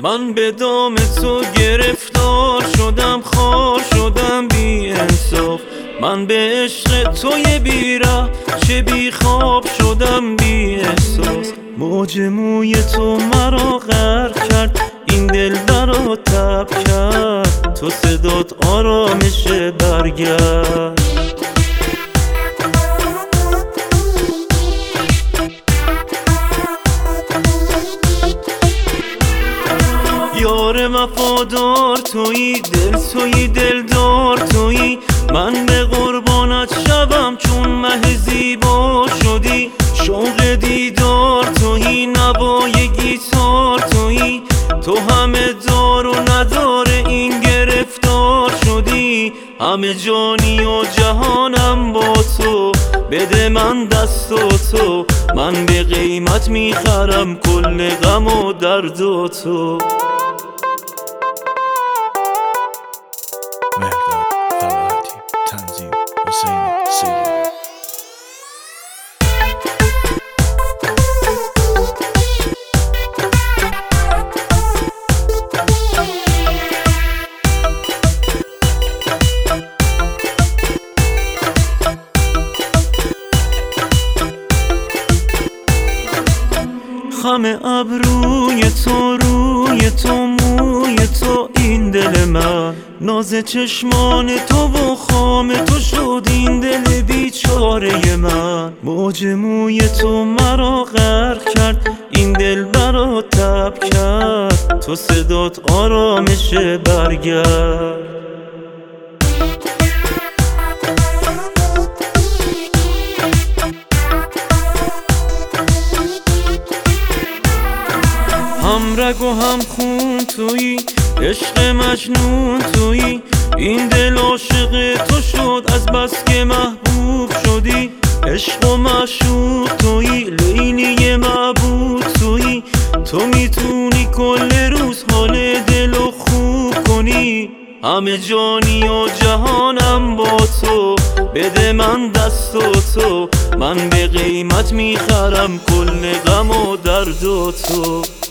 من به دام تو گرفتار شدم، خار شدم بی انصاف. من به عشق توی بیره چه بی خواب شدم بی احساس. موج موی تو مرا غرق کرد، این دل برا تب کرد. تو صدات آرامش برگشت. یار وفادار تویی، دل تویی، دلدار تویی. من به قربانت شبم چون مه زیبا شدی. شوق دیدار تویی، نوای گیتار تویی. تو همه دار و ندار این گرفتار شدی. همه جانی و جهانم با تو، بده من دست و تو. من به قیمت میخرم کل غم و درد و تو. مهرداد خلعتی، تنظیم حسین سیدی. خم ابروی تو، روی تو، موی تو، این دل من. ناز چشمان تو و خام تو شد این دل بیچاره من. موج موی تو مرا غرق کرد، این دل برا تب کرد. تو صدات آرامش برگشت. هم رگ و هم خون تویی، عشق مجنون تویی. این دل عاشق تو شد از بس که محبوب شدی. عشق و معشوق تویی، لیلی معبود تویی. تو میتونی کل روز حال دلو خوب کنی. همه جانی و جهانم با تو، بده من دست و تو. من به قیمت میخرم کل غم و درد و تو.